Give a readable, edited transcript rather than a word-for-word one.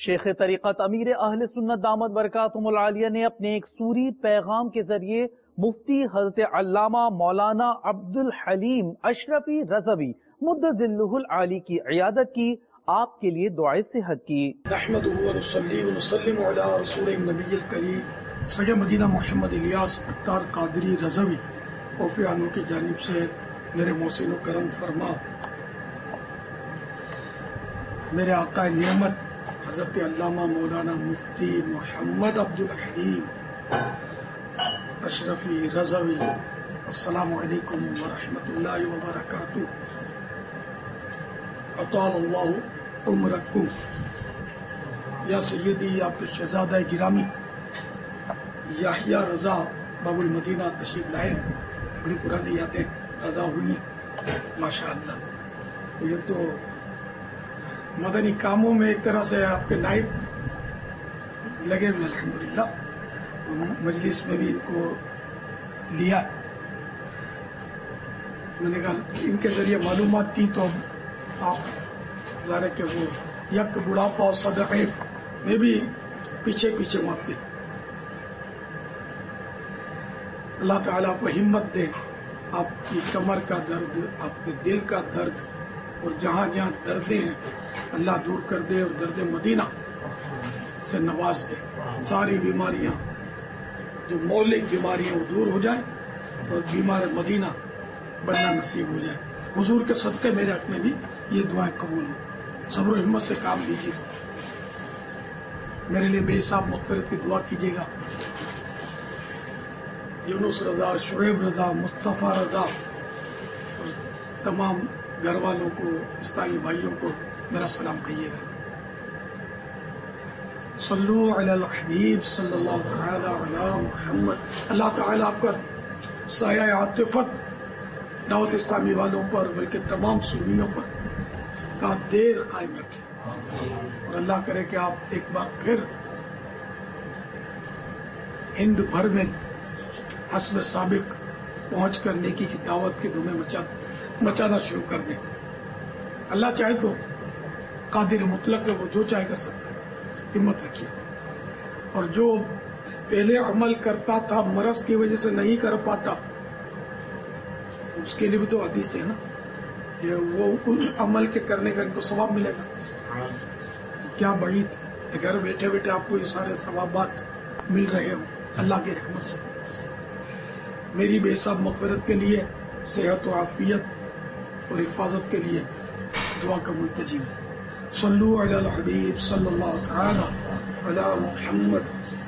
شیخ طریقت امیر اہل سنت دامت برکاتہم العالیہ نے اپنے ایک سوری پیغام کے ذریعے مفتی حضرت علامہ مولانا عبد الحلیم اشرفی رضوی مدظلہ العالی کی عیادت کی، آپ کے لیے دعائے صحت کی۔ نحمدہ ونصلی ونسلم علی رسول النبی الکریم سید مدینہ محمد الیاس اختار قادری رضوی اوفی عنہ کی جانب سے میرے محسن و کرم فرما میرے آقا نعمت حضرت علامہ مولانا مفتی محمد عبد الحلیم اشرفی رضوی السلام علیکم ورحمۃ اللہ وبرکاتہ۔ اطال اللہ عمرکم۔ یا سیدی، آپ کے شہزادہ گرامی یحییٰ رضا باب المدینہ تشریف لائے، بڑی پرانی یادیں تازہ ہوئی ماشاء اللہ۔ یہ تو مدنی کاموں میں ایک طرح سے آپ کے نائب لگے ہوئے الحمدللہ، مجلس میں بھی ان کو لیا۔ میں نے کہا ان کے ذریعے معلومات کی تو آپ ظاہر کہ وہ یک بڑھاپا اور صدقے میں بھی پیچھے واقع۔ اللہ تعالیٰ کو ہمت دے، آپ کی کمر کا درد، آپ کے دل کا درد اور جہاں جہاں دردیں ہیں اللہ دور کر دے، اور درد مدینہ سے نواز دے۔ ساری بیماریاں جو مولک بیماریاں وہ دور ہو جائیں اور بیمار مدینہ بننا نصیب ہو جائے۔ حضور کے صدقے میرے حق میں بھی یہ دعائیں قبول ہوں۔ صبر و ہمت سے کام لیجیے، میرے لیے بے حساب مغفرت کی دعا کیجیے گا۔ یونس رضا، شعیب رضا، مصطفیٰ رضا اور تمام گھر والوں کو، اسلامی بھائیوں کو میرا سلام کہیے گا۔ صلو علی الحبیب صلی اللہ تعالی علی محمد۔ اللہ تعالیٰ آپ کا سایہ عاطفت دعوت اسلامی والوں پر بلکہ تمام سنیوں پر کا دیر قائم رکھے، اور اللہ کرے کہ آپ ایک بار پھر ہند بھر میں حسب سابق پہنچ کر نیکی کی دعوت کی دھومیں مچانا شروع کر دیں۔ اللہ چاہے تو قادر مطلق ہے، وہ جو چاہے کر سکتا ہے۔ ہمت رکھیے، اور جو پہلے عمل کرتا تھا مرض کی وجہ سے نہیں کر پاتا، اس کے لیے بھی تو حدیث ہے نا کہ وہ ان عمل کے کرنے کا ان کو ثواب ملے گا۔ کیا بعید گھر بیٹھے بیٹھے آپ کو یہ سارے ثوابات مل رہے ہوں اللہ کی رحمت سے۔ میری بے حساب مغفرت کے لیے، صحت و عافیت اور حفاظت کے لیے دعا کا ملتجم۔ صلو علی الحبیب صلی اللہ تعالی علی محمد۔